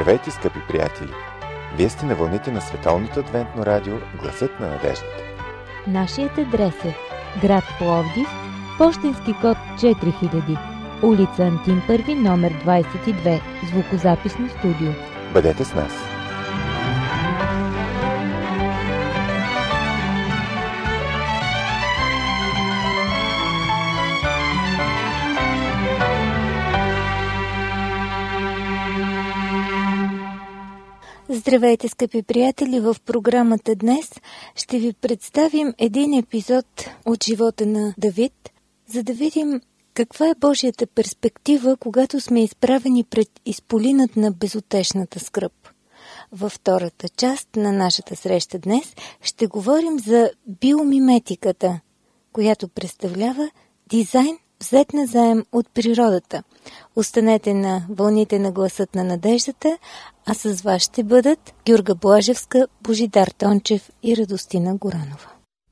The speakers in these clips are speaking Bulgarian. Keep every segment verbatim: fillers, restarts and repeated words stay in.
Здравейте, скъпи приятели! Вие сте на вълните на Световното адвентно радио Гласът на надеждата. Нашият адрес е град Пловдив, пощенски код четири хиляди, улица Антим първи, номер двадесет и две, звукозаписно студио. Бъдете с нас! Здравейте, скъпи приятели! В програмата днес ще ви представим един епизод от живота на Давид, за да видим каква е Божията перспектива, когато сме изправени пред изполинът на безутешната скръб. Във втората част на нашата среща днес ще говорим за биомиметиката, която представлява дизайн взет назаем от природата. Останете на вълните на Гласът на надеждата, а с вас ще бъдат Георга Блажевска, Божидар Тончев и Радостина Горанова.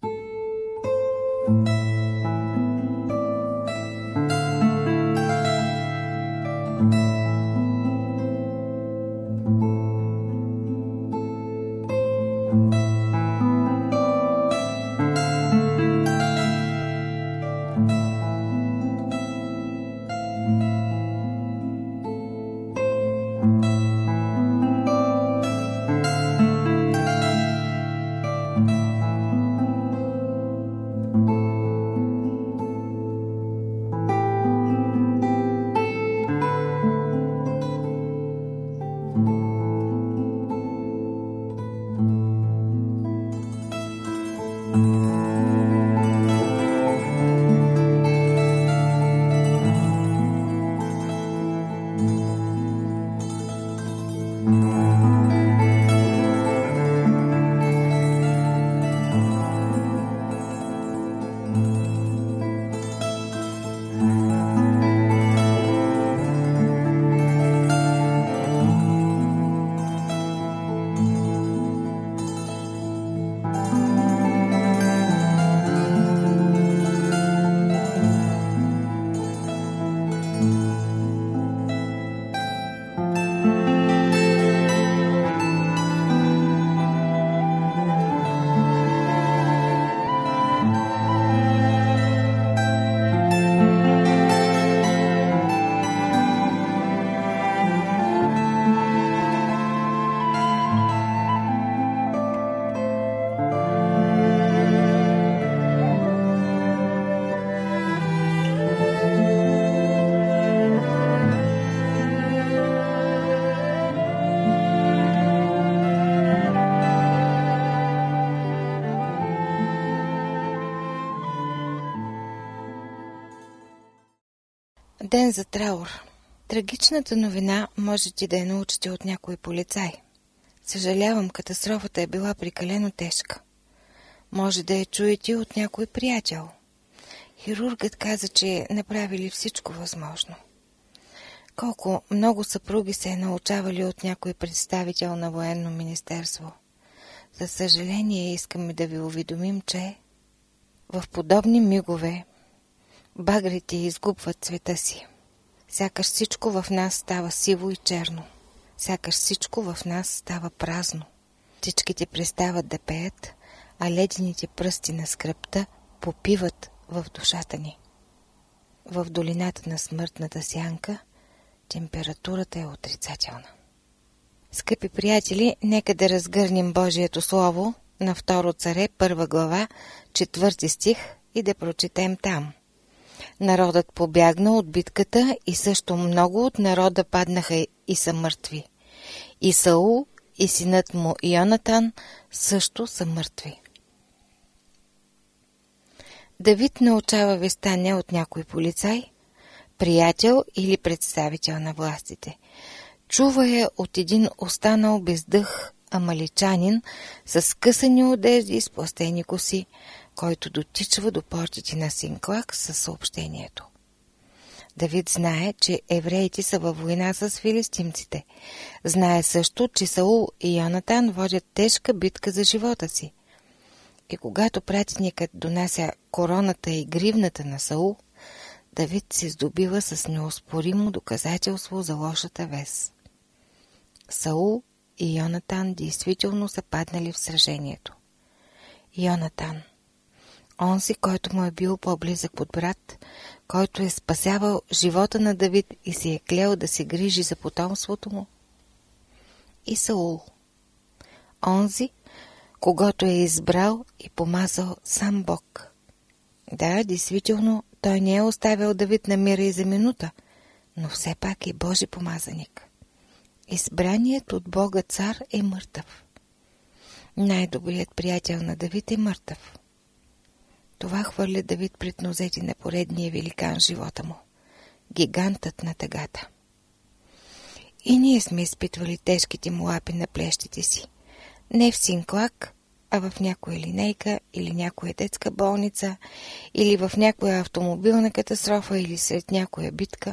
Ден за траур. Трагичната новина може ти да я научите от някой полицай. Съжалявам, катастрофата е била прекалено тежка. Може да я чуете от някой приятел. Хирургът каза, че направили всичко възможно. Колко много съпруги се е научавали от някой представител на военно министерство. За съжаление, искаме да ви уведомим, че в подобни мигове багрите изгубват цвета си. Сякаш всичко в нас става сиво и черно. Сякаш всичко в нас става празно. Птичките престават да пеят, а ледените пръсти на скръбта попиват в душата ни. В долината на смъртната сянка температурата е отрицателна. Скъпи приятели, нека да разгърнем Божието Слово на Второ царе, първа глава, четвърти стих и да прочетем там. Народът побягна от битката и също много от народа паднаха и са мъртви. И Саул и синът му Йонатан също са мъртви. Давид научава веста не от някой полицай, приятел или представител на властите. Чува я от един останал без дъх амаличанин с скъсани одежди и сплъстени коси, който дотичва до портите на Синклак със съобщението. Давид знае, че евреите са във война с филистимците. Знае също, че Саул и Йонатан водят тежка битка за живота си. И когато пратеникът донася короната и гривната на Саул, Давид се здобива с неоспоримо доказателство за лошата вест. Саул и Йонатан действително са паднали в сражението. Йонатан, онзи, който му е бил по-близък от брат, който е спасявал живота на Давид и си е клел да се грижи за потомството му. И Саул, онзи, когото е избрал и помазал сам Бог. Да, действително, той не е оставил Давид на мира и за минута, но все пак е Божи помазаник. Избраният от Бога цар е мъртъв. Най-добрият приятел на Давид е мъртъв. Това хвърля Давид пред нозете на поредния великан в живота му. Гигантът на тъгата. И ние сме изпитвали тежките му лапи на плещите си. Не в Синклак, а в някоя линейка или някоя детска болница, или в някоя автомобилна катастрофа, или сред някоя битка.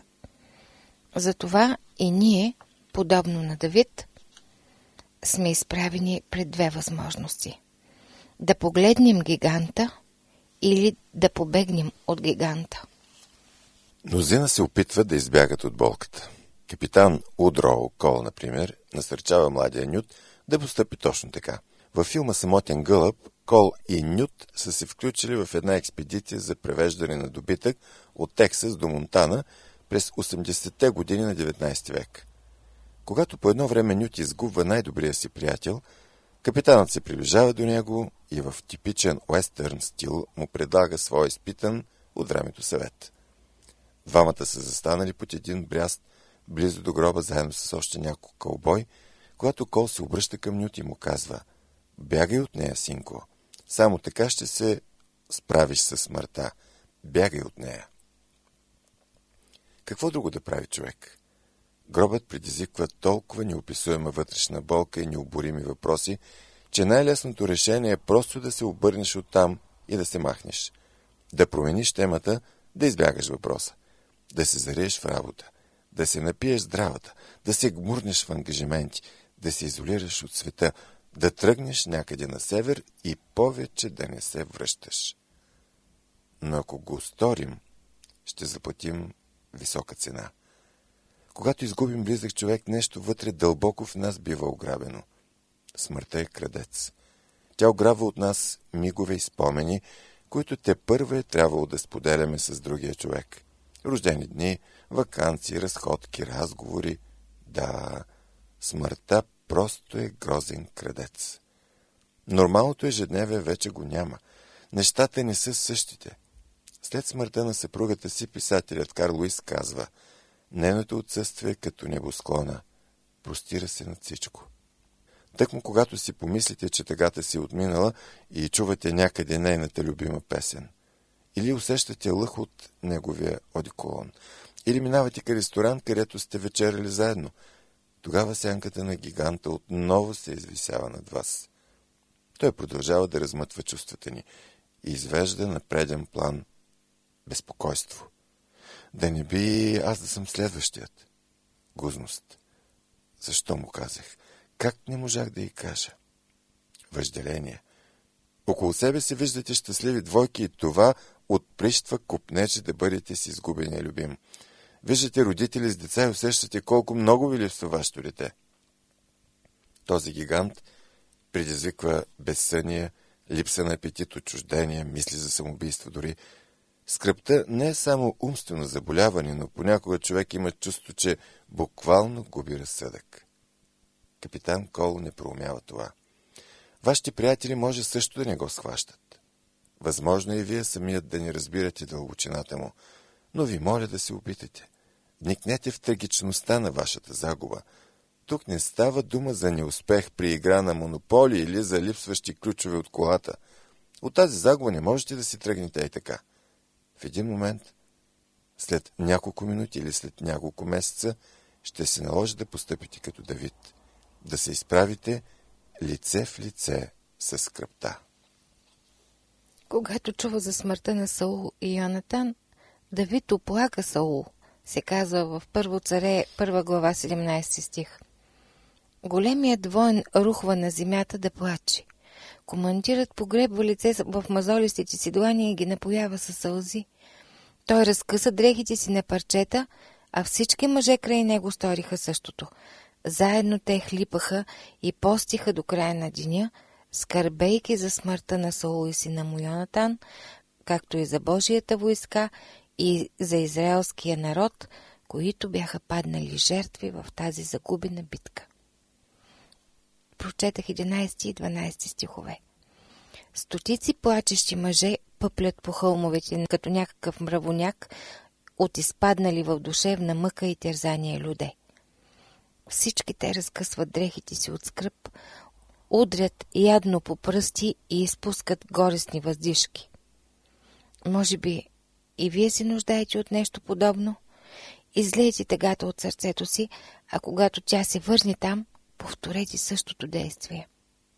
Затова и ние, подобно на Давид, сме изправени пред две възможности. Да погледнем гиганта или да побегнем от гиганта. Мнозина се опитват да избягат от болката. Капитан Удроу Кол, например, насърчава младия Нют да постъпи точно така. Във филма «Самотен гълъб» Кол и Нют са се включили в една експедиция за превеждане на добитък от Тексас до Монтана през осемдесетте години на деветнайсети век. Когато по едно време Нют изгубва най-добрия си приятел, капитанът се приближава до него и в типичен уестърн стил му предлага своя изпитан от времето съвет. Двамата са застанали под един бряст близо до гроба заедно с още няколко кълбой, когато Кол се обръща към Нют и му казва: «Бягай от нея, синко. Само така ще се справиш със смъртта. Бягай от нея». Какво друго да прави човек? Гробът предизвиква толкова неописуема вътрешна болка и необорими въпроси, че най-лесното решение е просто да се обърнеш оттам и да се махнеш. Да промениш темата, да избягаш въпроса. Да се зариеш в работа. Да се напиеш здравата. Да се гмурнеш в ангажименти. Да се изолираш от света. Да тръгнеш някъде на север и повече да не се връщаш. Но ако го сторим, ще заплатим висока цена. Когато изгубим близък човек, нещо вътре дълбоко в нас бива ограбено. Смъртта е крадец. Тя ограбва от нас мигове и спомени, които те първо е трябвало да споделяме с другия човек. Рождени дни, ваканции, разходки, разговори. Да, смъртта просто е грозен крадец. Нормалното ежедневие вече го няма. Нещата не са същите. След смъртта на съпругата си, писателят Карл Луис казва: «Нейното отсъствие като небосклона простира се над всичко». Тъкмо когато си помислите, че тъгата си отминала и чувате някъде нейната любима песен, или усещате лъх от неговия одеколон, или минавате към ресторант, където сте вечеряли заедно, тогава сянката на гиганта отново се извисява над вас. Той продължава да размътва чувствата ни и извежда на преден план безпокойство. Да не би аз да съм следващият. Гузност. Защо му казах? Как не можах да й кажа? Въжделение. Около себе си виждате щастливи двойки и това отприщва купнече да бъдете си изгубения любим. Виждате родители с деца и усещате колко много ви липсва вашето дете. Този гигант предизвиква безсъние, липса на апетит, отчуждение, мисли за самоубийство дори. Скръбта не е само умствено заболяване, но понякога човек има чувство, че буквално губи разсъдък. Капитан Кол не проумява това. Вашите приятели може също да не го схващат. Възможно и вие самият да не разбирате дълбочината му, но ви моля да се опитате. Вникнете в трагичността на вашата загуба. Тук не става дума за неуспех при игра на монополи или за липсващи ключове от колата. От тази загуба не можете да си тръгнете и така. В един момент, след няколко минути или след няколко месеца, ще се наложи да постъпите като Давид, да се изправите лице в лице с скръбта. Когато чува за смъртта на Саул и Йонатан, Давид оплака Саул, се казва в Първо царе, първа глава, седемнайсети стих. Големият воин рухва на земята да плаче. Командирът погребва лице в мазолистите си длани и ги напоява със сълзи. Той разкъса дрехите си на парчета, а всички мъже край него сториха същото. Заедно те хлипаха и постиха до края на деня, скърбейки за смъртта на Саул и сина му Йонатан, както и за Божията войска и за израелския народ, които бяха паднали жертви в тази загубена битка. Прочетах единайсети и дванайсети стихове. Стотици плачещи мъже пъплят по хълмовете като някакъв мравоняк от изпаднали в душевна мъка и терзание люде. Всички те разкъсват дрехите си от скръб, удрят ядно по пръсти и изпускат горестни въздишки. Може би и вие се нуждаете от нещо подобно? Излейте тъгата от сърцето си, а когато тя се върне там, повторете същото действие.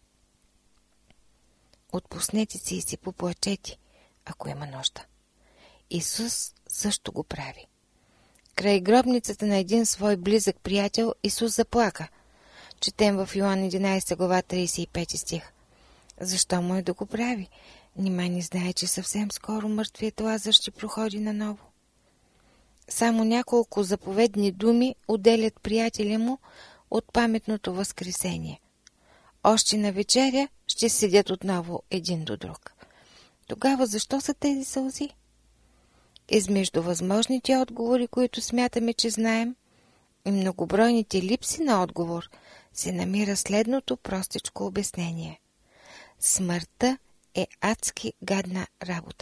Отпуснете си и си поплачете, ако има нужда. Исус също го прави. Край гробницата на един свой близък приятел Исус заплака. Четем в Йоан единайсета глава трийсет и пети стих. Защо му е да го прави? Нима не знае, че съвсем скоро мъртвият Лазар ще проходи наново. Само няколко заповедни думи отделят приятеля му от паметното възкресение. Още на вечеря ще седят отново един до друг. Тогава защо са тези сълзи? Измежду възможните отговори, които смятаме, че знаем, и многобройните липси на отговор, се намира следното простичко обяснение. Смъртта е адски гадна работа.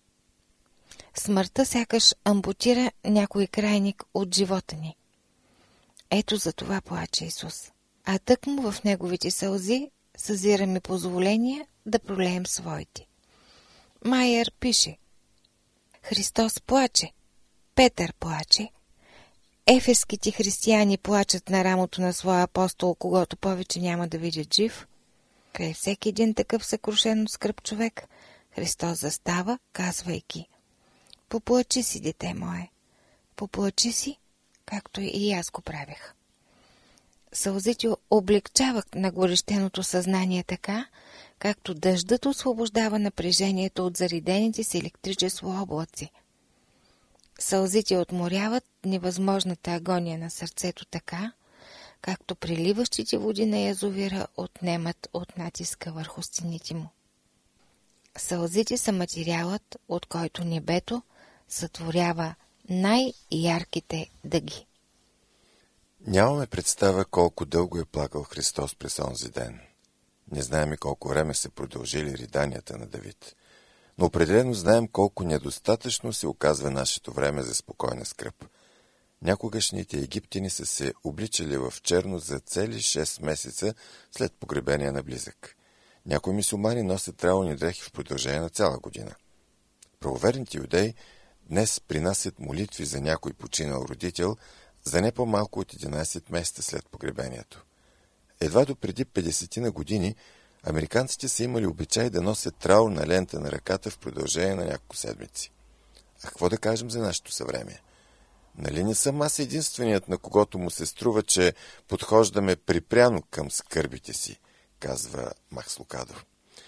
Смъртта сякаш ампутира някой крайник от живота ни. Ето за това плаче Исус. А тъкмо в неговите сълзи съзираме позволение да пролеем своите. Майер пише: Христос плаче, Петър плаче, ефеските християни плачат на рамото на своя апостол, когато повече няма да видят жив. Край всеки един такъв съкрушен от скръб човек, Христос застава, казвайки: Поплачи си, дете мое, поплачи си, както и аз го правех. Сълзите облегчават нагорещеното съзнание така, както дъждът освобождава напрежението от заредените с електричество облаци. Сълзите отморяват невъзможната агония на сърцето така, както приливащите води на язовира отнемат от натиска върху стените му. Сълзите са материалът, от който небето сътворява най-ярките дъги. Нямаме представа колко дълго е плакал Христос през онзи ден. Не знаем и колко време са продължили риданията на Давид. Но определено знаем колко недостатъчно се оказва нашето време за спокойна скръб. Някогашните египтяни са се обличали в черно за цели шест месеца след погребение на близък. Някои мюсюлмани носят траурни дрехи в продължение на цяла година. Правоверните юдеи днес принасят молитви за някой починал родител за не по-малко от единайсет месеца след погребението. Едва до преди петдесет години американците са имали обичай да носят траурна лента на ръката в продължение на няколко седмици. А какво да кажем за нашето съвремие? Нали не съм аз единственият, на когото му се струва, че подхождаме припряно към скърбите си, казва Макс Лукадо.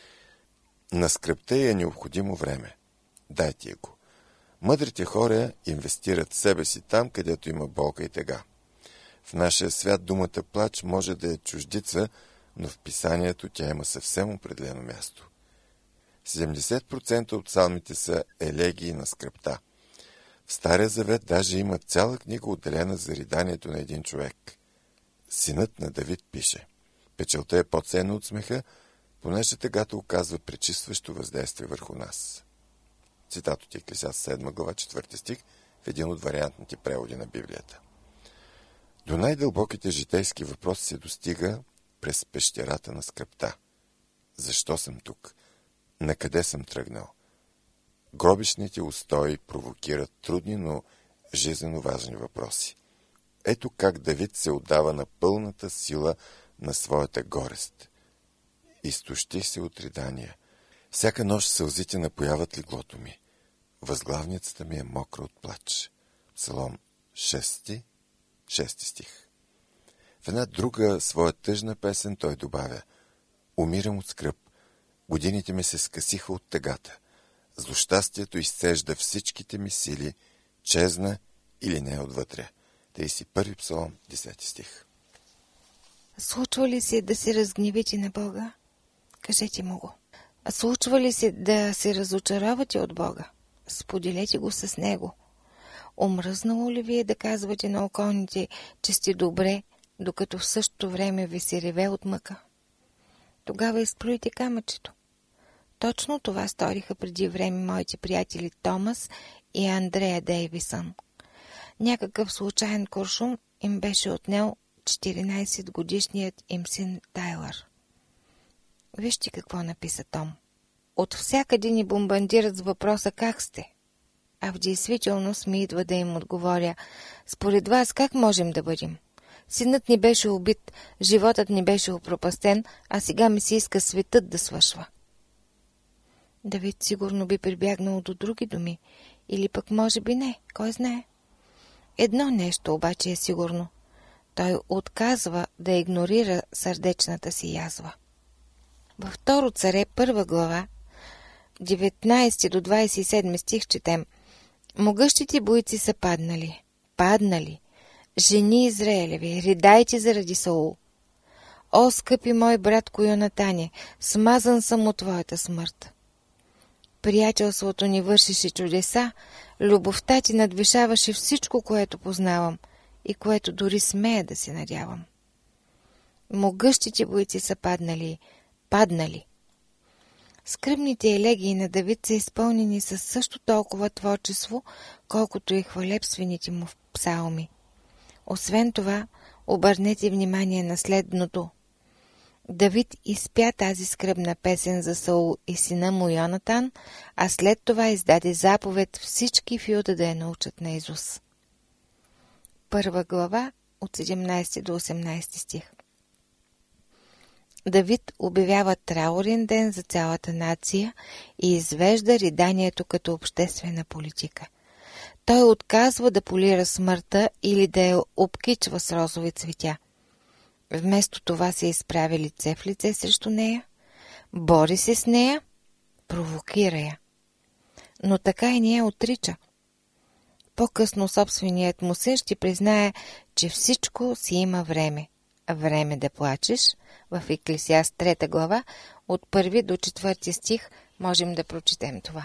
На скръбта е необходимо време. Дайте я го. Мъдрите хора инвестират себе си там, където има болка и тега. В нашия свят думата плач може да е чуждица, но в писанието тя има съвсем определено място. седемдесет процента от псалмите са елегии на скръбта. В Стария завет даже има цяла книга отделена за риданието на един човек. Синът на Давид пише: печалта е по-ценна от смеха, понеже тъгата оказва пречистващо въздействие върху нас. Цитат от Еклесиаст седма глава четвърти стих в един от вариантните преводи на Библията. До най-дълбоките житейски въпроси се достига през пещерата на скръбта. Защо съм тук? Накъде съм тръгнал? Гробищните устои провокират трудни, но жизнено важни въпроси. Ето как Давид се отдава на пълната сила на своята горест. Изтощих се от ридания. Всяка нощ сълзите напояват леглото ми. Възглавницата ми е мокра от плач. Псалом шести, шести стих. В една друга своя тъжна песен той добавя: умирам от скръб, годините ми се скъсиха от тъгата, злощастието изцежда всичките ми сили, чезна или не отвътре. тридесет и първи псалом, десети стих. Случва ли се да се разгневите на Бога? Кажете му го. А случва ли се да се разочаровате от Бога? Споделете го с Него. Омръзнало ли ви е да казвате на околните, че сте добре, докато в същото време ви се реве от мъка? Тогава изплюйте камъчето. Точно това сториха преди време моите приятели Томас и Андрея Дейвисън. Някакъв случайен куршум им беше отнел четиринайсет годишният им син Тайлър. Вижте какво написа Том. От всякъде ни бомбандират с въпроса как сте. А в действителност ми идва да им отговоря: според вас как можем да бъдем? Синът ни беше убит, животът ни беше опропастен, а сега ми се иска светът да свършва. Давид сигурно би прибягнал до други думи, или пък може би не, кой знае. Едно нещо обаче е сигурно. Той отказва да игнорира сърдечната си язва. Във Второ царе, първа глава, деветнайсети до двайсет и седми стих четем: могъщите бойци са паднали, паднали, жени Израелеви, ридайте заради Саул. О, скъпи мой братко Йонатане, смазан съм от твоята смърт. Приятелството ни вършеше чудеса, любовта ти надвишаваше всичко, което познавам и което дори смея да се надявам. Могъщите бойци са паднали, паднали. Скръбните елегии на Давид са изпълнени със също толкова творчество, колкото и хвалебствените му псалми. Освен това, обърнете внимание на следното. Давид изпя тази скръбна песен за Саул и сина му Йонатан, а след това издаде заповед всички в Юда да я научат наизуст. Първа глава от седемнайсети до осемнайсети стих. Давид обявява траурен ден за цялата нация и извежда риданието като обществена политика. Той отказва да полира смъртта или да я обкичва с розови цветя. Вместо това се изправя лице в лице срещу нея, бори се с нея, провокира я. Но така и не я отрича. По-късно собственият му син ще признае, че всичко си има време. Време да плачеш. В Еклесиаст трета глава от първи до четвърти стих можем да прочетем това.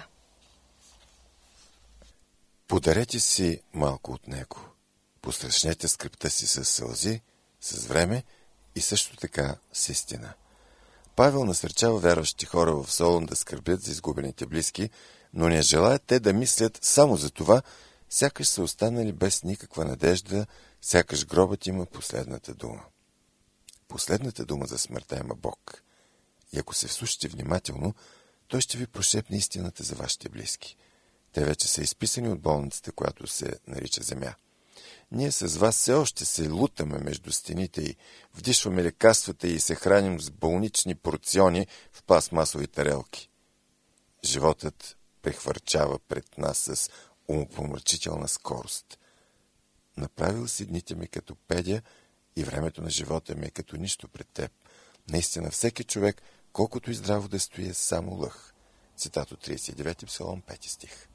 Подарете си малко от него. Посрещнете скръбта си с сълзи, с време и също така с истина. Павел насърчава вярващите хора в Солун да скърбят за изгубените близки, но не желаят те да мислят само за това, сякаш са останали без никаква надежда, сякаш гробът има последната дума. Последната дума за смъртта има Бог. И ако се вслушате внимателно, Той ще ви прошепне истината за вашите близки. Те вече са изписани от болницата, която се нарича Земя. Ние с вас все още се лутаме между стените и вдишваме лекарствата и се храним с болнични порциони в пластмасови тарелки. Животът прехвърчава пред нас с умопомрачителна скорост. Направил си дните ми като педя и времето на живота ми е като нищо пред теб. Наистина всеки човек, колкото и здраво да стои, е само лъх. Цитат от трийсет и девети псалом, пети стих.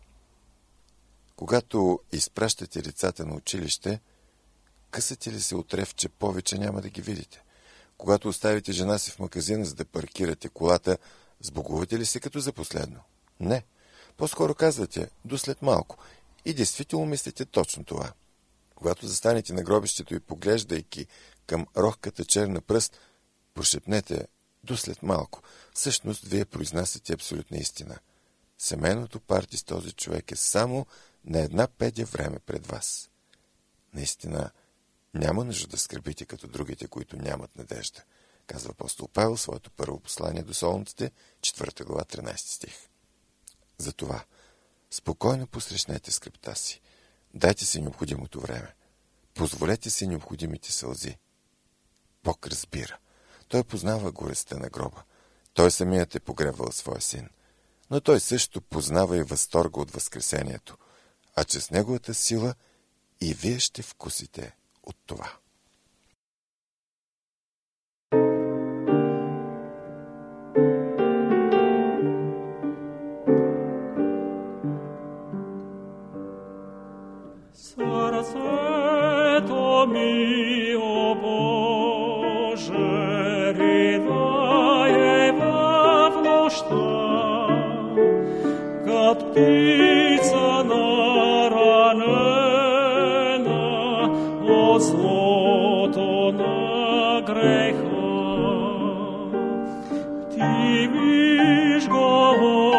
Когато изпращате децата на училище, късате ли се от рев, че повече няма да ги видите? Когато оставите жена си в магазина, за да паркирате колата, сбогувате ли се като за последно? Не. По-скоро казвате, до след малко. И действително мислите точно това. Когато застанете на гробището и поглеждайки към рохката черна пръст, прошепнете, до след малко. Всъщност, вие произнасяте абсолютна истина. Семейното парти с този човек е само на една педя време пред вас. Наистина, няма нужда да скърбите като другите, които нямат надежда, казва апостол Павел в своето първо послание до Солунците, четвърта глава, тринайсети стих. Затова, спокойно посрещнете скръбта си. Дайте си необходимото време. Позволете си необходимите сълзи. Бог разбира. Той познава горестта на гроба. Той самият е погребвал своя син. Но той също познава и възторга от възкресението, а чрез неговата сила и вие ще вкусите от това. Sărăseto mio Boże, птица наранена от злото на греха. Ти виж го,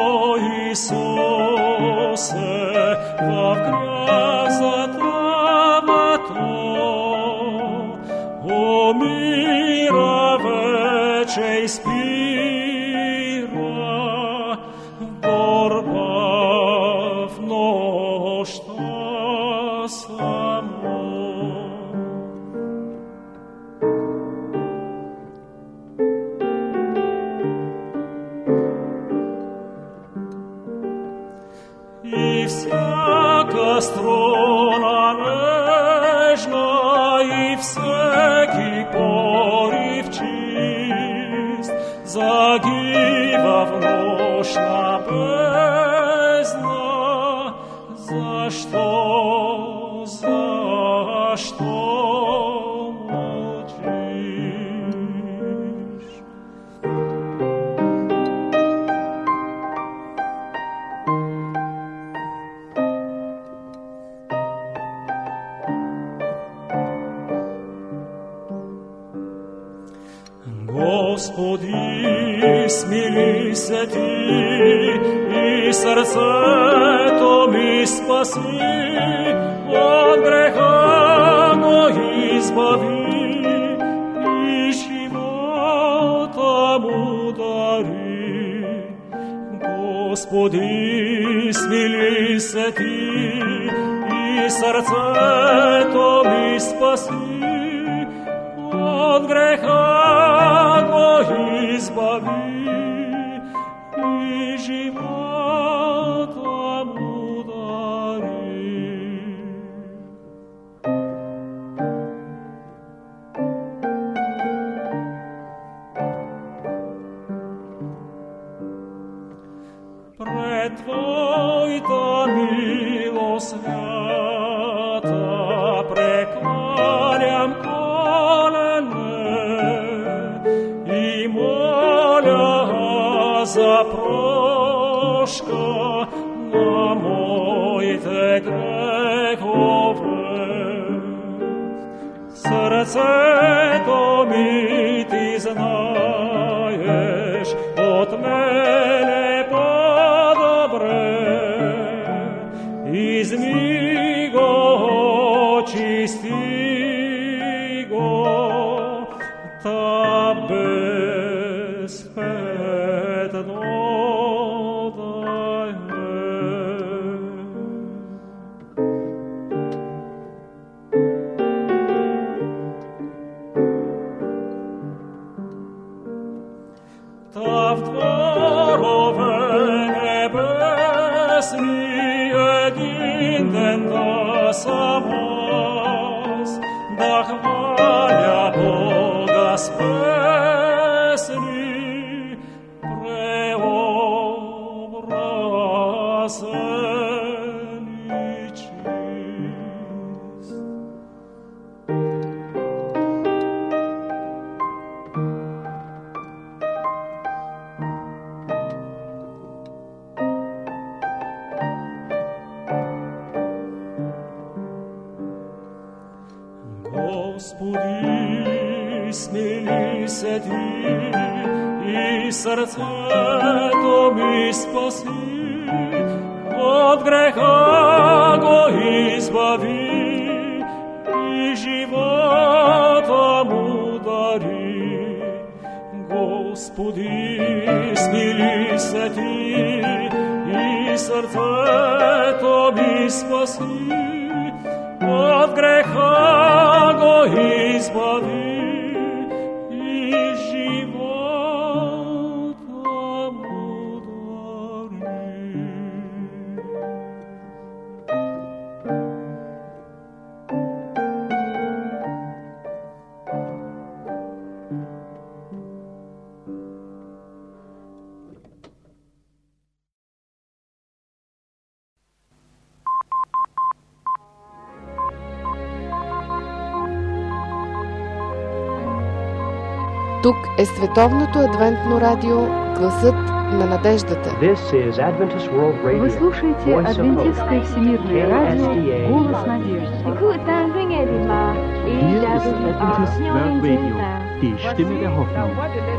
Исусе, в грях затъвато, умира вече и спира борба в нощта само. И всяка струна нежна, и всеки порив чист загива в нощна бездна. Защо, защо мълчиш? Господи, смили се Ти и сърцето ми спаси, от греха го избави и живота му дари. Господи, смили се Ти и сърцето ми спаси, от греха го избави и живота му дари. Пред Твоята милост свята прекланям и моля за прошка на моите грехове. Сърцето ми Ти знаеш, от мене по-добре. Изми го, очисти го, та безпетно да е. Та в дворове небесни един ден да съм аз, да хваля Бога с песни, преобразен и чист. Господи, смили се Ти и сърцето ми спаси, от греха го избави и живота му дари. Господи, смили се Ти и сърцето ми спаси, от греха го избави и живота му дари. Тук е Световното адвентно радио, гласът на надеждата. This is Adventist World Radio. Вы слушаете Адвентистское всемирное радио «Голос надежды». Hier ist Adventist World Radio, die Stimme der Hoffnung.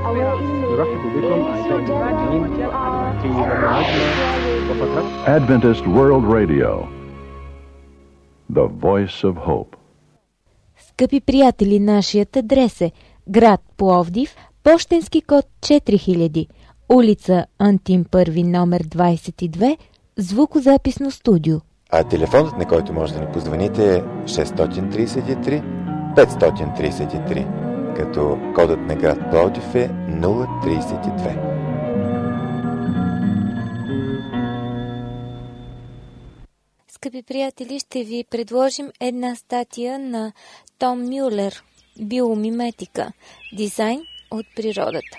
Adventist World Radio, the voice of hope. Скъпи приятели, нашият адрес е град Пловдив, пощенски код четири хиляди, улица Антим първи, номер двадесет и две, звукозаписно студио. А телефонът, на който може да ни позвоните, е шест три три пет три три, като кодът на град Пловдив е нула тридесет и две. Скъпи приятели, ще ви предложим една статия на Том Мюлер «Биомиметика. Дизайн от природата».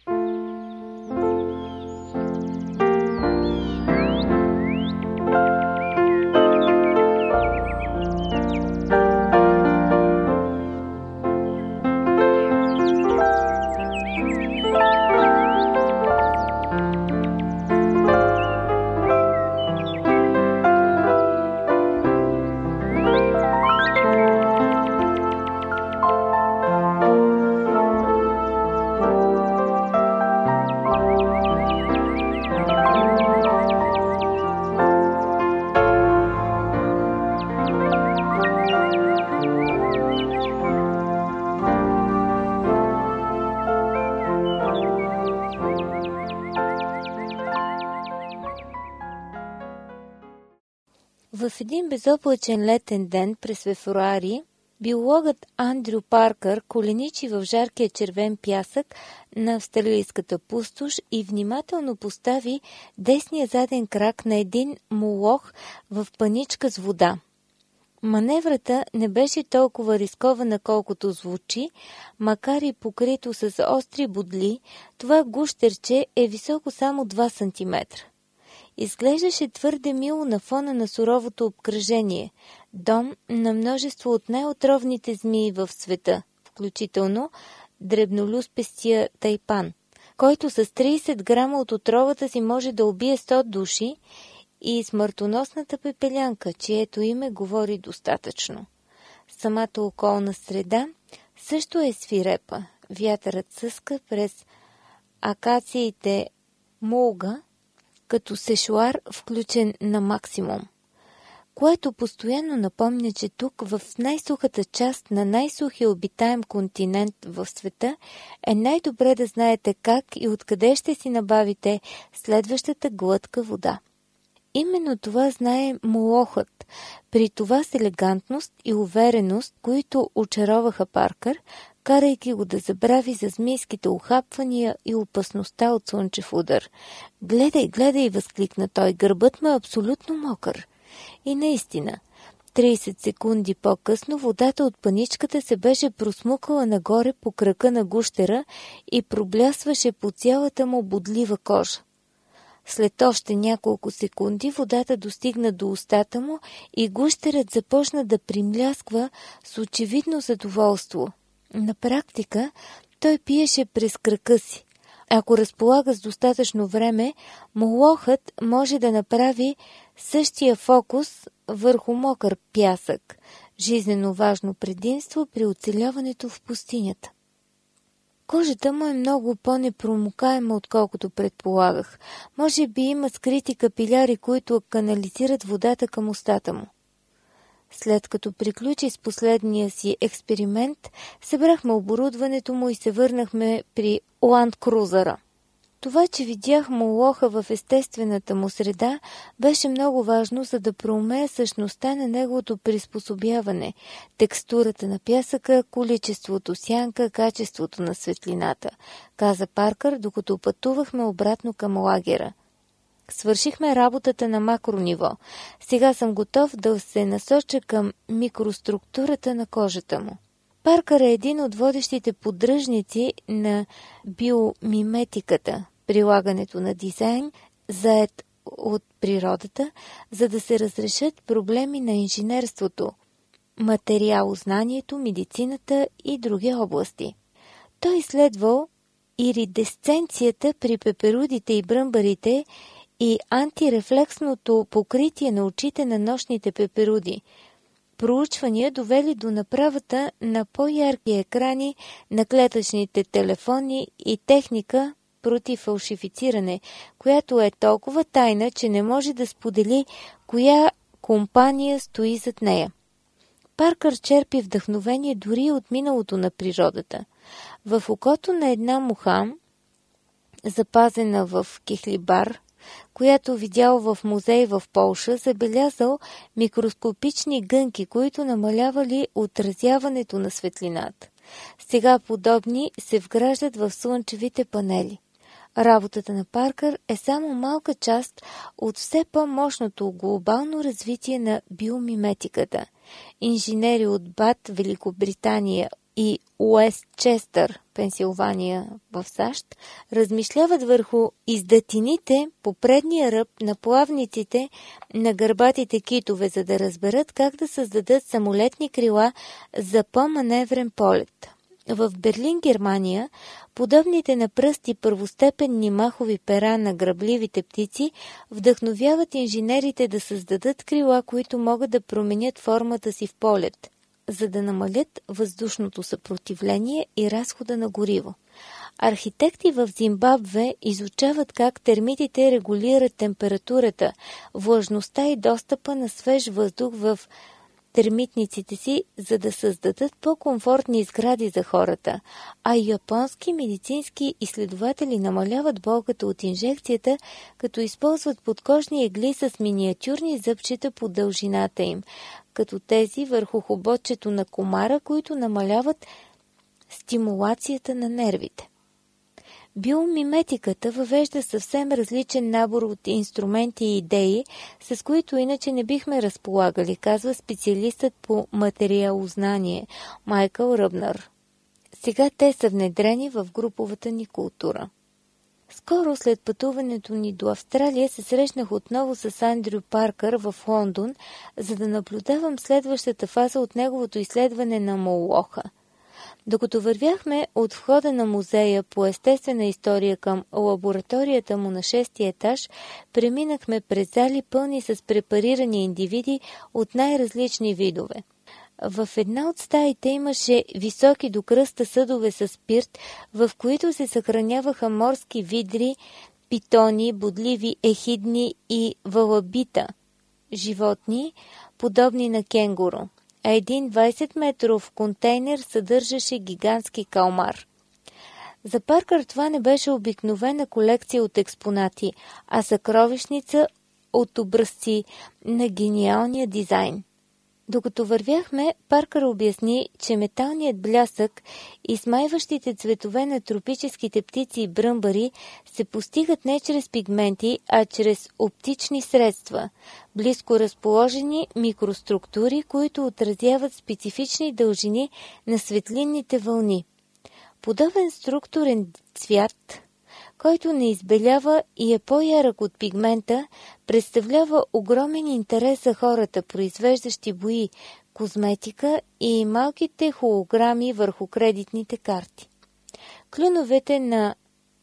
В един безоблачен летен ден през февруари, биологът Андрю Паркър коленичи в жаркия червен пясък на австралийската пустош и внимателно постави десния заден крак на един молох в паничка с вода. Маневрата не беше толкова рискована, колкото звучи, макар и покрито с остри бодли, това гущерче е високо само два сантиметра. Изглеждаше твърде мило на фона на суровото обкръжение, дом на множество от най-отровните змии в света, включително дребнолюспестия тайпан, който с тридесет грама от отровата си може да убие сто души, и смъртоносната пепелянка, чието име говори достатъчно. Самата околна среда също е свирепа. Вятърът съска през акациите мулга, като сешуар включен на максимум, което постоянно напомня, че тук, в най-сухата част на най-сухия обитаем континент в света, е най-добре да знаете как и откъде ще си набавите следващата глътка вода. Именно това знае молохът, при това с елегантност и увереност, които очароваха Паркър, карайки го да забрави за змийските ухапвания и опасността от слънчев удар. «Гледай, гледай!» възкликна той. «Гърбът му е абсолютно мокър!» И наистина, тридесет секунди по-късно водата от паничката се беше просмукала нагоре по крака на гущера и проблясваше по цялата му бодлива кожа. След още няколко секунди водата достигна до устата му и гущерът започна да примлясква с очевидно задоволство. На практика той пиеше през крака си. Ако разполага с достатъчно време, молохът може да направи същия фокус върху мокър пясък, жизнено важно предимство при оцеляването в пустинята. Кожата му е много по-непромокаема, отколкото предполагах. Може би има скрити капиляри, които канализират водата към устата му. След като приключи с последния си експеримент, събрахме оборудването му и се върнахме при Ланд Крузъра. Това, че видях молоха в естествената му среда, беше много важно, за да проумея същността на неговото приспособяване, текстурата на пясъка, количеството сянка, качеството на светлината, каза Паркър, докато пътувахме обратно към лагера. Свършихме работата на макрониво. Сега съм готов да се насоча към микроструктурата на кожата му. Паркър е един от водещите поддръжници на биомиметиката, прилагането на дизайн, зает от природата, за да се разрешат проблеми на инженерството, материалознанието, медицината и други области. Той изследвал иридесценцията при пеперудите и бръмбарите и антирефлексното покритие на очите на нощните пеперуди. Проучвания довели до направата на по-ярки екрани на клетъчните телефони и техника против фалшифициране, която е толкова тайна, че не може да сподели коя компания стои зад нея. Паркър черпи вдъхновение дори от миналото на природата. В окото на една муха, запазена в кихлибар, която видял в музей в Полша, забелязал микроскопични гънки, които намалявали отразяването на светлината. Сега подобни се вграждат в слънчевите панели. Работата на Паркър е само малка част от все по-мощното глобално развитие на биомиметиката. Инженери от БАТ, Великобритания и Уестчестър, Пенсилвания в САЩ, размишляват върху издатините по предния ръб на плавниците на гърбатите китове, за да разберат как да създадат самолетни крила за по-маневрен полет. В Берлин, Германия, подобните на пръсти първостепенни махови пера на грабливите птици вдъхновяват инженерите да създадат крила, които могат да променят формата си в полет, за да намалят въздушното съпротивление и разхода на гориво. Архитекти в Зимбабве изучават как термитите регулират температурата, влажността и достъпа на свеж въздух в термитниците си, за да създадат по-комфортни сгради за хората, а японски медицински изследователи намаляват болката от инжекцията, като използват подкожни егли с миниатюрни зъбчета по дължината им, като тези върху хоботчето на комара, които намаляват стимулацията на нервите. Биомиметиката въвежда съвсем различен набор от инструменти и идеи, с които иначе не бихме разполагали, казва специалистът по материалознание Майкъл Ръбнър. Сега те са внедрени в груповата ни култура. Скоро след пътуването ни до Австралия се срещнах отново с Андрю Паркър в Лондон, за да наблюдавам следващата фаза от неговото изследване на Молоха. Докато вървяхме от входа на музея по естествена история към лабораторията му на шестия етаж, преминахме през зали пълни с препарирани индивиди от най-различни видове. В една от стаите имаше високи до кръста съдове с спирт, в които се съхраняваха морски видри, питони, бодливи ехидни и валабита, животни, подобни на кенгуру. А един двайсетметров контейнер съдържаше гигантски калмар. За Паркър това не беше обикновена колекция от експонати, а съкровищница от образци на гениалния дизайн. Докато вървяхме, Паркър обясни, че металният блясък и смайващите цветове на тропическите птици и бръмбари се постигат не чрез пигменти, а чрез оптични средства, близко разположени микроструктури, които отразяват специфични дължини на светлинните вълни. Подобен структурен цвят, който не избелява и е по-ярък от пигмента, представлява огромен интерес за хората, произвеждащи бои, козметика и малките холограми върху кредитните карти. Клюновете на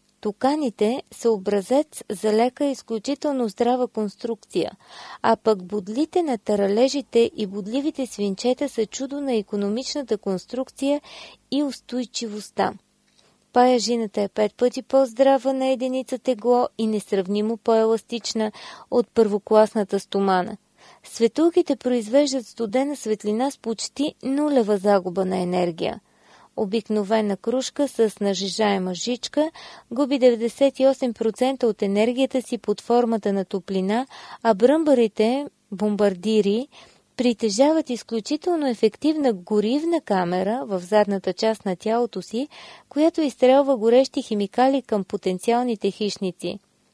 туканите са образец за лека и изключително здрава конструкция, а пък бодлите на таралежите и бодливите свинчета са чудо на икономичната конструкция и устойчивостта. Паяжината е пет пъти по-здрава на единица тегло и несравнимо по-еластична от първокласната стомана. Светулките произвеждат студена светлина с почти нулева загуба на енергия. Обикновена кружка с нажижаема жичка губи деветдесет и осем процента от енергията си под формата на топлина, а бръмбарите, бомбардири, притежават изключително ефективна горивна камера в задната част на тялото си, която изстрелва горещи химикали към потенциалните хищници.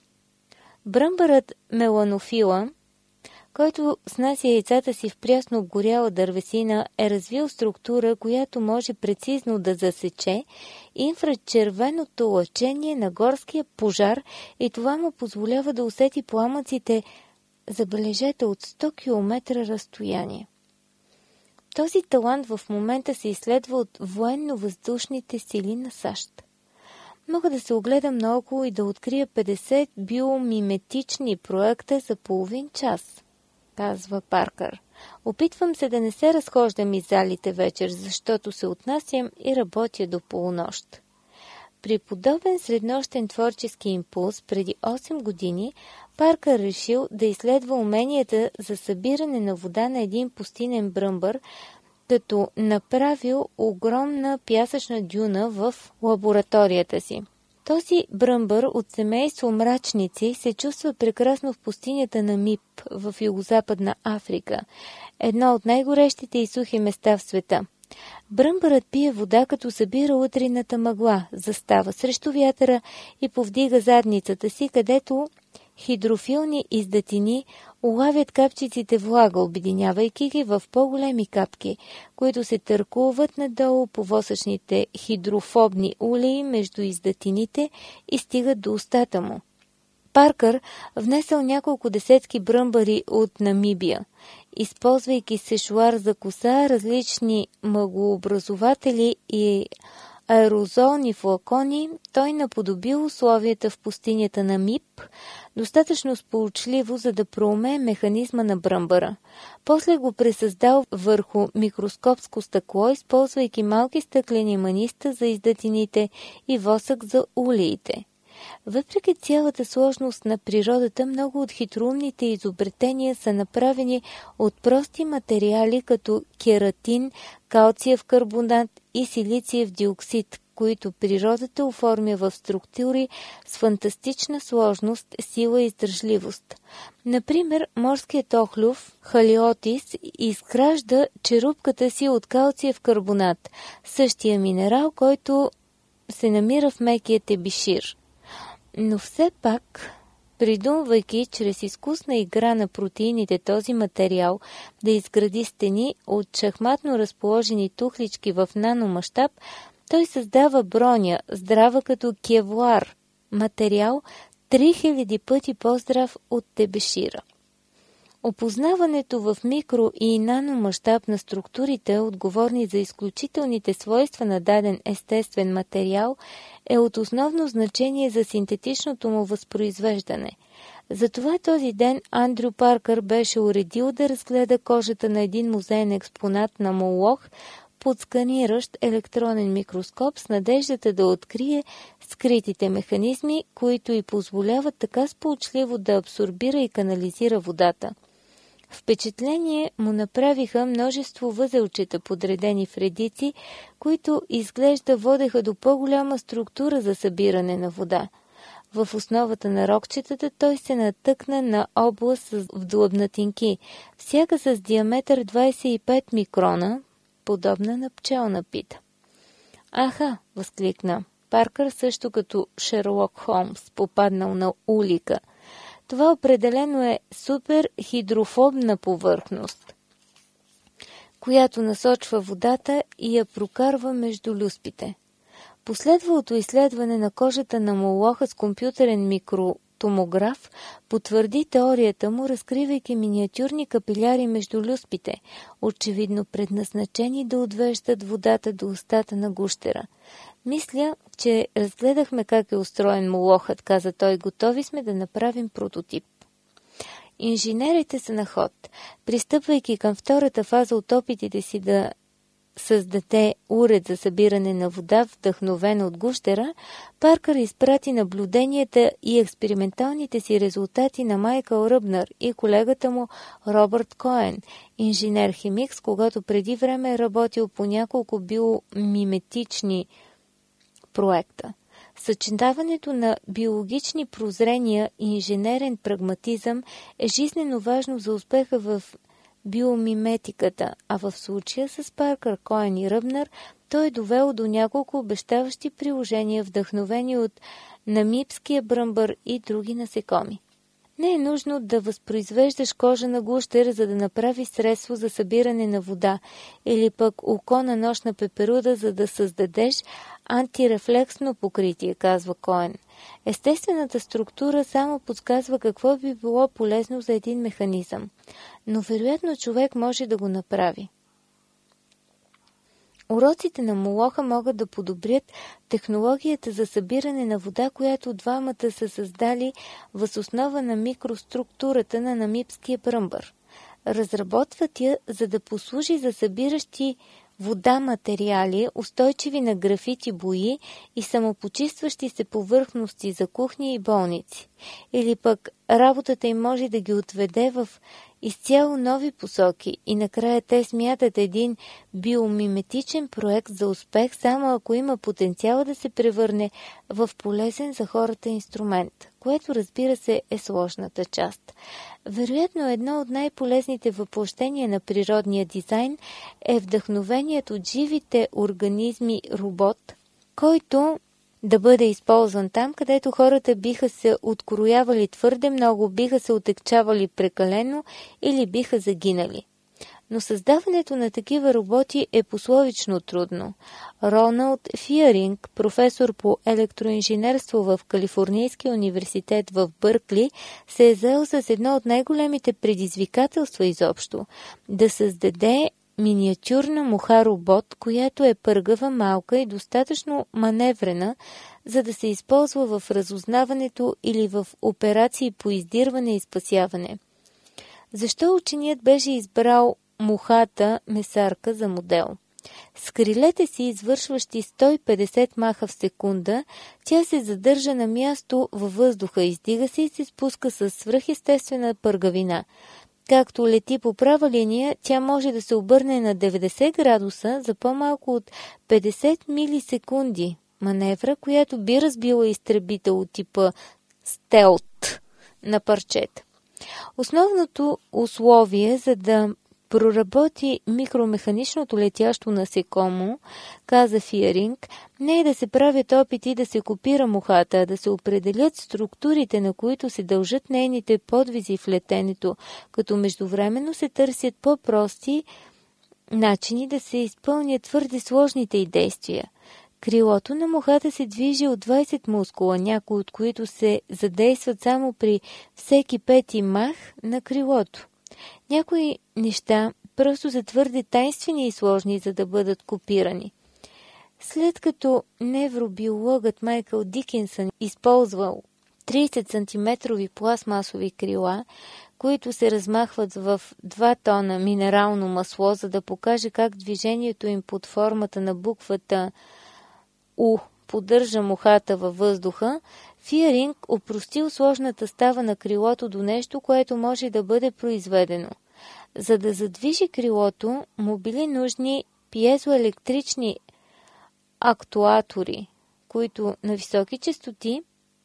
Бръмбарът меланофила, който снася яйцата си в прясно обгоряла дървесина, е развил структура, която може прецизно да засече инфрачервеното лъчение на горския пожар и това му позволява да усети пламъците, забележете, от сто километра разстояние. Този талант в момента се изследва от военно-въздушните сили на САЩ. Мога да се огледам наоколо и да открия петдесет биомиметични проекта за половин час, казва Паркър. Опитвам се да не се разхождам из залите вечер, защото се отнасям и работя до полунощ. При подобен среднощен творчески импулс преди осем години Паркър решил да изследва уменията за събиране на вода на един пустинен бръмбър, като направил огромна пясъчна дюна в лабораторията си. Този бръмбър от семейство мрачници се чувства прекрасно в пустинята на Мип в югозападна Африка, едно от най-горещите и сухи места в света. Бръмбърът пие вода, като събира утринната мъгла, застава срещу вятъра и повдига задницата си, където хидрофилни издатини улавят капчиците влага, обединявайки ги в по-големи капки, които се търкуват надолу по восъчните хидрофобни улеи между издатините и стигат до устата му. Паркър внесъл няколко десетки бръмбари от Намибия. Използвайки сешуар за коса, различни мъглообразователи и аерозолни флакони, той наподобил условията в пустинята на Мип, достатъчно сполучливо, за да проумее механизма на бръмбъра. После го пресъздал върху микроскопско стъкло, използвайки малки стъклени маниста за издатините и восък за улеите. Въпреки цялата сложност на природата, много от хитроумните изобретения са направени от прости материали като кератин, калциев карбонат и силициев диоксид, които природата оформя в структури с фантастична сложност, сила и издържливост. Например, морският охлюв халиотис изгражда черупката си от калциев карбонат, същия минерал, който се намира в мекия тебишир. Но все пак, придумвайки чрез изкусна игра на протеините този материал да изгради стени от шахматно разположени тухлички в наномащаб, той създава броня, здрава като кевлар, материал три хиляди пъти по-здрав от тебешира. Опознаването в микро и наномащаб на структурите, отговорни за изключителните свойства на даден естествен материал, е от основно значение за синтетичното му възпроизвеждане. Затова този ден Андрю Паркър беше уредил да разгледа кожата на един музеен експонат на Молох под сканиращ електронен микроскоп с надеждата да открие скритите механизми, които й позволяват така сполучливо да абсорбира и канализира водата. Впечатление му направиха множество възелчета, подредени в редици, които изглежда водеха до по-голяма структура за събиране на вода. В основата на рокчетата той се натъкна на област с вдлъбнатинки, всяка с диаметър двадесет и пет микрона, подобна на пчелна пита. «Аха!» възкликна Паркър, също като Шерлок Холмс, попаднал на улика. Това определено е суперхидрофобна повърхност, която насочва водата и я прокарва между люспите. Последвалото изследване на кожата на молоха с компютърен микротомограф потвърди теорията му, разкривайки миниатюрни капиляри между люспите, очевидно предназначени да отвеждат водата до устата на гущера. «Мисля, че разгледахме как е устроен молохът», каза той. «Готови сме да направим прототип». Инженерите са на ход. Пристъпвайки към втората фаза от опитите си да създаде уред за събиране на вода, вдъхновена от гущера, Паркър изпрати наблюденията и експерименталните си резултати на Майкъл Ръбнър и колегата му Робърт Коен, инженер-химик, с когато преди време е работил по няколко биомиметични проекта. Съчетаването на биологични прозрения и инженерен прагматизъм е жизнено важно за успеха в биомиметиката, а в случая с Паркър, Коен и Ръбнър той е довел до няколко обещаващи приложения, вдъхновени от намибския бръмбър и други насекоми. Не е нужно да възпроизвеждаш кожа на гущер, за да направиш средство за събиране на вода, или пък око на нощна пеперуда, за да създадеш антирефлексно покритие, казва Коен. Естествената структура само подсказва какво би било полезно за един механизъм, но вероятно човек може да го направи. Уроците на Молоха могат да подобрят технологията за събиране на вода, която двамата са създали въз основа на микроструктурата на намибския бръмбър. Разработват я, за да послужи за събиращи вода материали, устойчиви на графити бои и самопочистващи се повърхности за кухни и болници. Или пък работата им може да ги отведе в изцяло нови посоки и накрая те смятат един биомиметичен проект за успех, само ако има потенциал да се превърне в полезен за хората инструмент, което разбира се е сложната част. Вероятно едно от най-полезните въплъщения на природния дизайн е вдъхновеният от живите организми робот, който да бъде използван там, където хората биха се откроявали твърде много, биха се отекчавали прекалено или биха загинали. Но създаването на такива роботи е пословично трудно. Роналд Фиеринг, професор по електроинженерство в Калифорнийския университет в Бъркли, се е заел с едно от най-големите предизвикателства изобщо – да създаде миниатюрна муха робот, която е пъргава, малка и достатъчно маневрена, за да се използва в разузнаването или в операции по издирване и спасяване. Защо ученият беше избрал мухата месарка за модел? С крилете си, извършващи сто и петдесет маха в секунда, тя се задържа на място във въздуха, издига се и се спуска с свръхестествена пъргавина. Както лети по права линия, тя може да се обърне на деветдесет градуса за по-малко от петдесет милисекунди. Маневра, която би разбила изтребител от типа стелт на парчета. Основното условие, за да проработи микромеханичното летящо насекомо, каза Фиеринг, не е да се правят опити да се копира мухата, а да се определят структурите, на които се дължат нейните подвизи в летенето, като междувременно се търсят по-прости начини да се изпълнят твърде сложните й действия. Крилото на мухата се движи от двайсет мускула, някои от които се задействат само при всеки пети мах на крилото. Някои неща просто са твърде тайнствени и сложни, за да бъдат копирани. След като невробиологът Майкъл Дикинсън използвал трийсет сантиметрови пластмасови крила, които се размахват в два тона минерално масло, за да покаже как движението им под формата на буквата У поддържа мухата във въздуха, Фиеринг опростил сложната става на крилото до нещо, което може да бъде произведено. За да задвижи крилото, му били нужни пиезоелектрични актуатори, които на високи честоти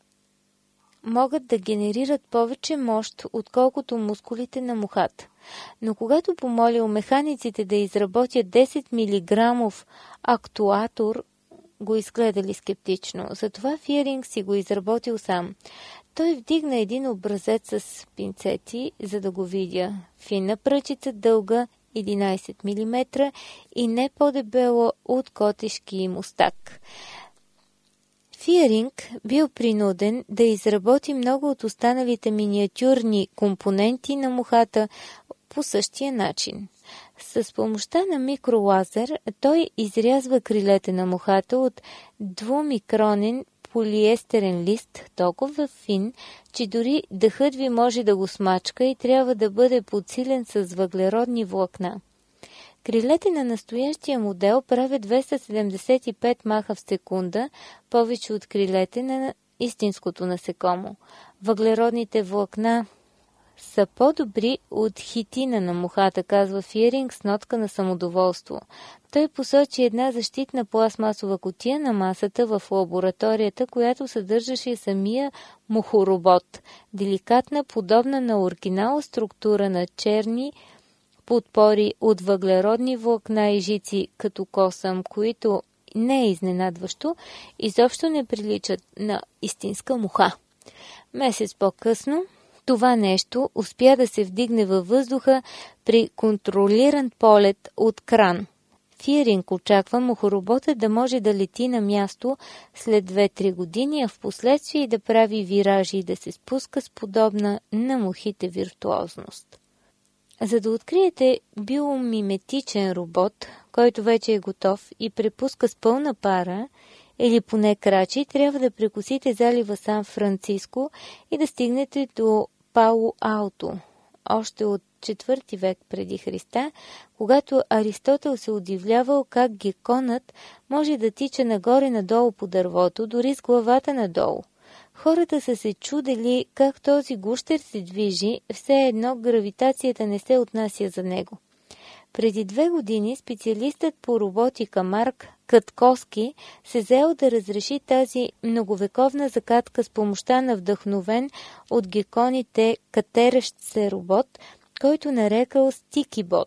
могат да генерират повече мощ, отколкото мускулите на мухата. Но когато помолил механиците да изработят десет милиграмов актуатор, го изгледали скептично. Затова Фиеринг си го изработил сам. Той вдигна един образец с пинцети, за да го видя. Финна пръчица, дълга единайсет милиметра и не по-дебело от котешки мустак. Фиеринг бил принуден да изработи много от останалите миниатюрни компоненти на мухата по същия начин. С помощта на микролазер той изрязва крилете на мухата от двумикронен полиестерен лист, толкова фин, че дори дъхът ви може да го смачка и трябва да бъде подсилен с въглеродни влакна. Крилете на настоящия модел правят двеста седемдесет и пет маха в секунда, повече от крилете на истинското насекомо. Въглеродните влакна са по-добри от хитина на мухата, казва Фиеринг с нотка на самодоволство. Той посочи една защитна пластмасова кутия на масата в лабораторията, която съдържаше самия мухоробот. Деликатна, подобна на оригинала структура на черни подпори от въглеродни влакна и жици като косъм, които не е изненадващо, изобщо не приличат на истинска муха. Месец по-късно това нещо успя да се вдигне във въздуха при контролиран полет от кран. Фиеринг очаква мухороботът да може да лети на място след две-три години, а в последствие да прави виражи и да се спуска с подобна на мухите виртуозност. За да откриете биомиметичен робот, който вече е готов и препуска с пълна пара, или поне крачи, трябва да прекусите залива Сан Франциско и да стигнете до Пало Алто. Още от четвърти век преди Христа, когато Аристотел се удивлявал как гекконът може да тича нагоре-надолу по дървото, дори с главата надолу. Хората са се чудели как този гущер се движи, все едно гравитацията не се отнася за него. Преди две години специалистът по роботика Марк Къткоски се заел да разреши тази многовековна загадка с помощта на вдъхновен от гекконите катерещ се робот, който нарекал Стикибот.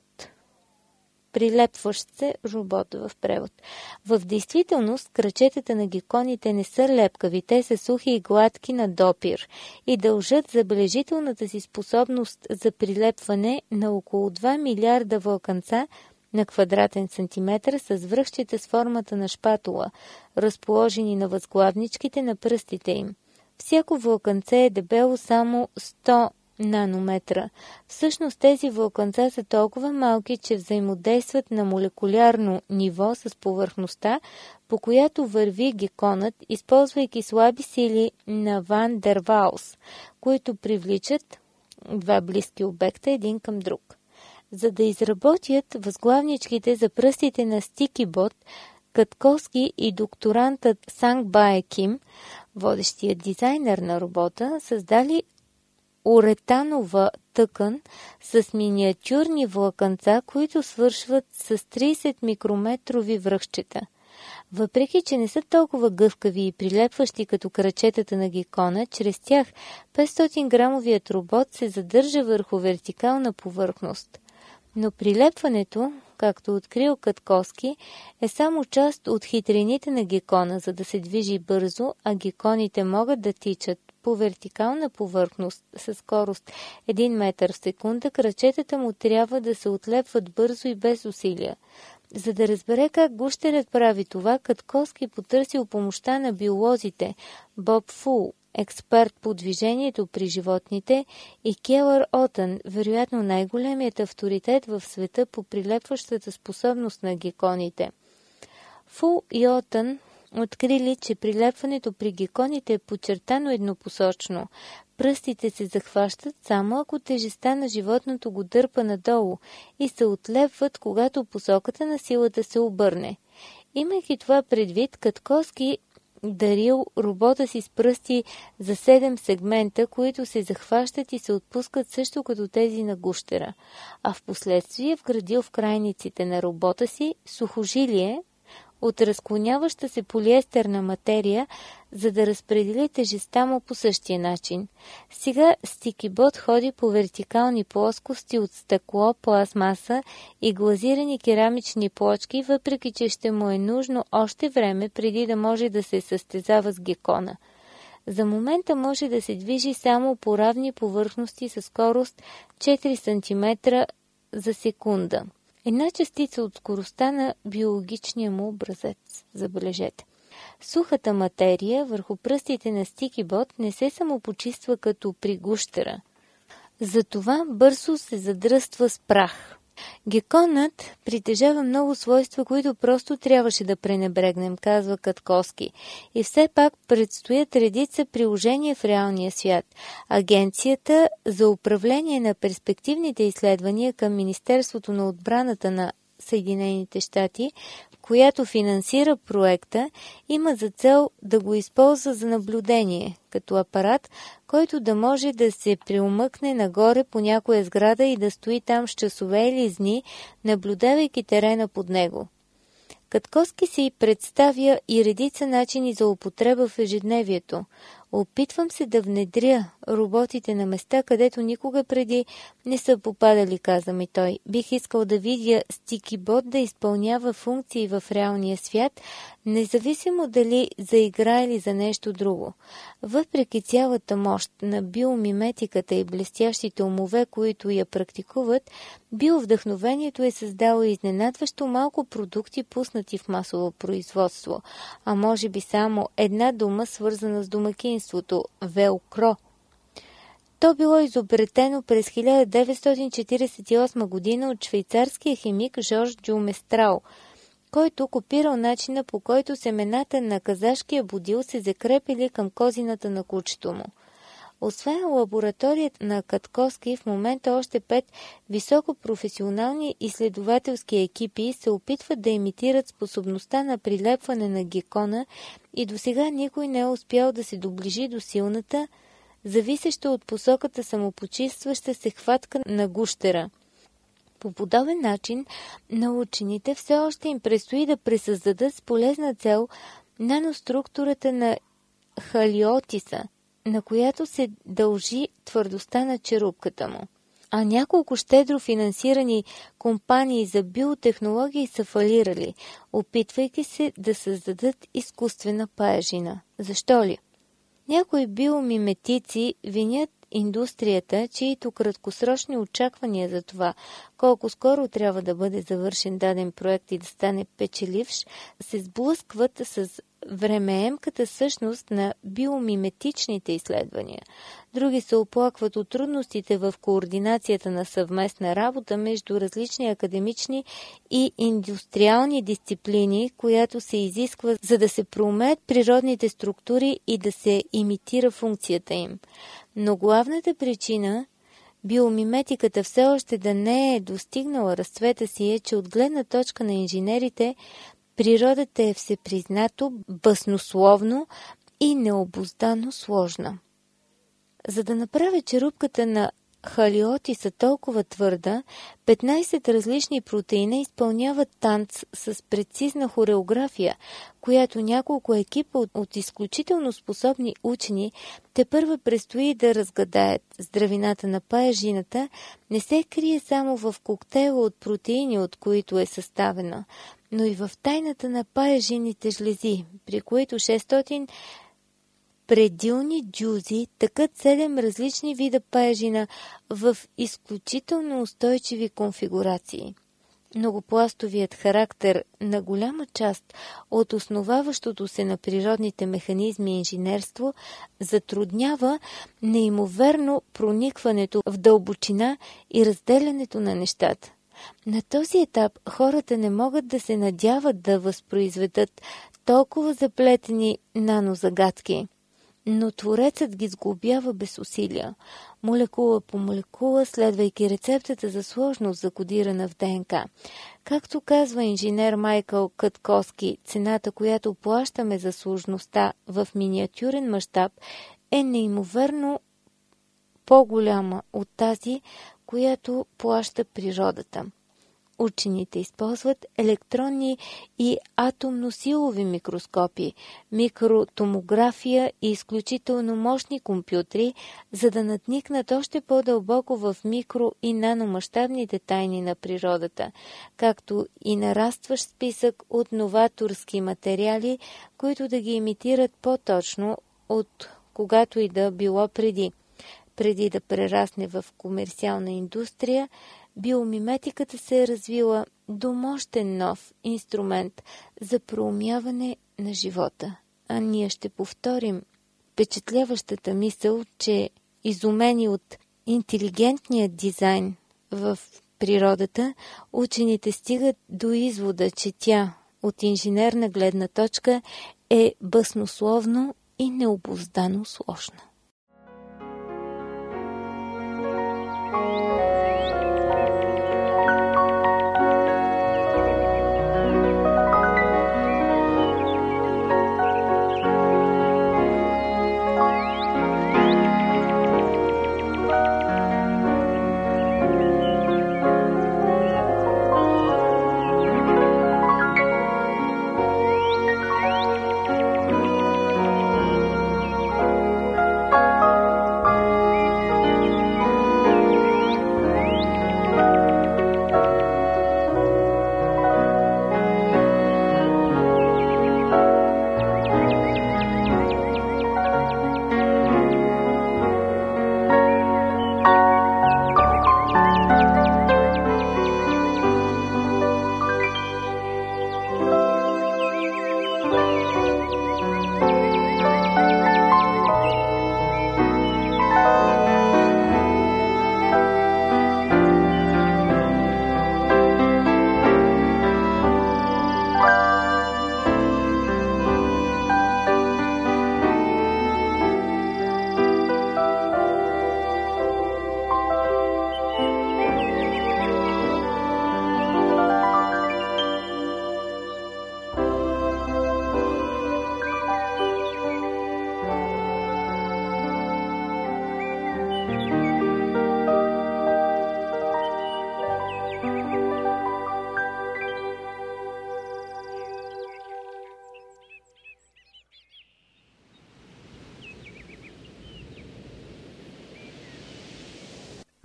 Прилепващ се робот в превод. В действителност, крачетата на гекконите не са лепкави, те са сухи и гладки на допир и дължат забележителната си способност за прилепване на около два милиарда вълканца на квадратен сантиметър с връхчета с формата на шпатула, разположени на възглавничките на пръстите им. Всяко вълканце е дебело само сто нанометра. Всъщност тези вълканца са толкова малки, че взаимодействат на молекулярно ниво с повърхността, по която върви гекконът, използвайки слаби сили на Ван дер Валс, които привличат два близки обекта един към друг. За да изработят възглавничките за пръстите на Стикибот, Къткоски и докторантът Санг Бае Ким, водещият дизайнер на робота, създали уретанова тъкан с миниатюрни влакънца, които свършват с трийсет микрометрови връхчета. Въпреки че не са толкова гъвкави и прилепващи като крачетата на геккона, чрез тях петстотин грамовият робот се задържа върху вертикална повърхност. Но прилепването, както открил Къткоски, е само част от хитрините на геккона, за да се движи бързо, а гекконите могат да тичат по вертикална повърхност със скорост един метър в секунда, крачетата му трябва да се отлепват бързо и без усилия. За да разбере как гущерът прави това, Къткоски потърсил помощта на биолозите Боб Фул, експерт по движението при животните, и Келър Отън, вероятно най-големият авторитет в света по прилепващата способност на гекконите. Фул и Отън открили, че прилепването при гекконите е подчертано еднопосочно. Пръстите се захващат само ако тежестта на животното го дърпа надолу и се отлепват, когато посоката на силата се обърне. Имайки това предвид, Къткоски дарил робота си с пръсти за седем сегмента, които се захващат и се отпускат също като тези на гущера, а в последствие вградил в крайниците на робота си сухожилие от разклоняваща се полиестерна материя, за да разпредели тежестта му по същия начин. Сега Стикибот ходи по вертикални плоскости от стъкло, пластмаса и глазирани керамични плочки, въпреки че ще му е нужно още време преди да може да се състезава с геккона. За момента може да се движи само по равни повърхности със скорост четири сантиметра за секунда. Една частица от скоростта на биологичния му образец. Забележете. Сухата материя върху пръстите на Стикибот не се самопочиства като при гущера. Затова бързо се задръства с прах. Гекконът притежава много свойства, които просто трябваше да пренебрегнем, казва Къткоски. И все пак предстоят редица приложения в реалния свят. Агенцията за управление на перспективните изследвания към Министерството на отбраната на Съединените щати, която финансира проекта, има за цел да го използва за наблюдение, като апарат, който да може да се приумъкне нагоре по някоя сграда и да стои там с часове или с дни, наблюдавайки терена под него. Къткоски си представя и редица начини за употреба в ежедневието. Опитвам се да внедря роботите на места, където никога преди не са попадали, каза ми той. Бих искал да видя Стикибот да изпълнява функции в реалния свят, независимо дали за игра или за нещо друго. Въпреки цялата мощ на биомиметиката и блестящите умове, които я практикуват, биовдъхновението е създало изненадващо малко продукти, пуснати в масово производство, а може би само една дума, свързана с домакинството – велкро. То било изобретено през хиляда деветстотин четиридесет и осма година от швейцарския химик Жорж Дюместрал, който копирал начина, по който семената на казашкия будил се закрепили към козината на кучето му. Освен лабораторията на Катковски, в момента още пет високопрофесионални изследователски екипи се опитват да имитират способността на прилепване на гекона и досега никой не е успял да се доближи до силната, зависеща от посоката самопочистваща се хватка на гущера. По подобен начин на учените все още им предстои да пресъздадат с полезна цел наноструктурата на халиотиса, на която се дължи твърдостта на черупката му. А няколко щедро финансирани компании за биотехнологии са фалирали, опитвайки се да създадат изкуствена паяжина. Защо ли? Някои биомиметици винят индустрията, чието краткосрочни очаквания за това, колко скоро трябва да бъде завършен даден проект и да стане печеливш, се сблъскват с времеемката същност на биомиметичните изследвания. Други се оплакват от трудностите в координацията на съвместна работа между различни академични и индустриални дисциплини, която се изисква, за да се проумеят природните структури и да се имитира функцията им. Но главната причина биомиметиката все още да не е достигнала разцвета си е, че от гледна точка на инженерите природата е всепризнато, баснословно и необуздано сложна. За да направя черупката на халиотиса толкова твърда, петнайсет различни протеина изпълняват танц с прецизна хореография, която няколко екипа от, от изключително способни учени тепърва предстои да разгадаят. Здравината на паяжината не се крие само в коктейла от протеини, от които е съставена, но и в тайната на паяжините жлези, при които шестстотин предилни дюзи тъкат седем различни вида паяжина в изключително устойчиви конфигурации. Многопластовият характер на голяма част от основаващото се на природните механизми инженерство затруднява неимоверно проникването в дълбочина и разделянето на нещата. На този етап хората не могат да се надяват да възпроизведат толкова заплетени нанозагадки, но Творецът ги сглобява без усилия, молекула по молекула, следвайки рецептата за сложност, закодирана в ДНК. Както казва инженер Майкъл Катковски, цената, която плащаме за сложността в миниатюрен мащаб, е неимоверно по-голяма от тази, която плаща природата. Учените използват електронни и атомно-силови микроскопи, микротомография и изключително мощни компютри, за да надникнат още по-дълбоко в микро- и наномащабните тайни на природата, както и нарастващ списък от новаторски материали, които да ги имитират по-точно от когато и да било преди. Преди да прерасне в комерциална индустрия, биомиметиката се е развила до мощен нов инструмент за проумяване на живота. А ние ще повторим впечатляващата мисъл, че изумени от интелигентния дизайн в природата, учените стигат до извода, че тя от инженерна гледна точка е баснословно и необуздано сложна.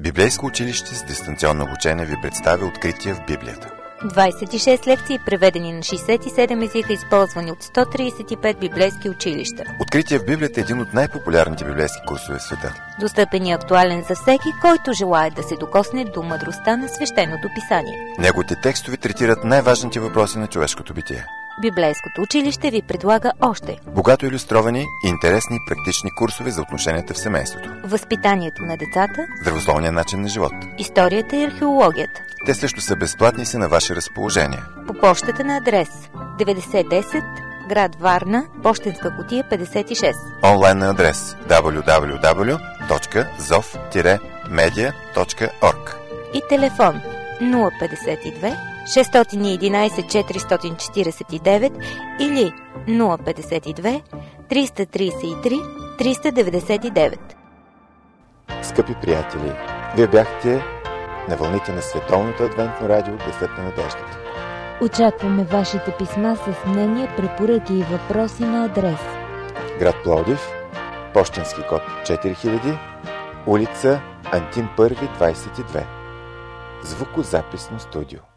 Библейско училище с дистанционно обучение ви представя Откритие в Библията. двадесет и шест лекции, преведени на шейсет и седем езика, използвани от сто тридесет и пет библейски училища. Откритие в Библията е един от най-популярните библейски курсове в света. Достъпен и актуален за всеки, който желае да се докосне до мъдростта на свещеното писание. Неговите текстове третират най-важните въпроси на човешкото битие. Библейското училище ви предлага още богато илюстровани и интересни практични курсове за отношенията в семейството, възпитанието на децата, здравословния начин на живот, историята и археологията. Те също са безплатни и са на ваше разположение. По почтата на адрес деветдесет десет, град Варна, пощенска кутия петдесет и шест. Онлайн на адрес дабъл ю дабъл ю дабъл ю точка зов медия точка орг и телефон нула петдесет и две, шестстотин и единадесет, четиристотин четиридесет и девет или нула петдесет и две, триста тридесет и три, триста деветдесет и девет. Скъпи приятели, вие бяхте на вълните на Световното адвентно радио Гласът на надеждата. Очакваме вашите писма с мнения, препоръки и въпроси на адрес: град Пловдив, пощенски код четири хиляди, улица Антим първи, двадесет и две. Звукозаписно студио.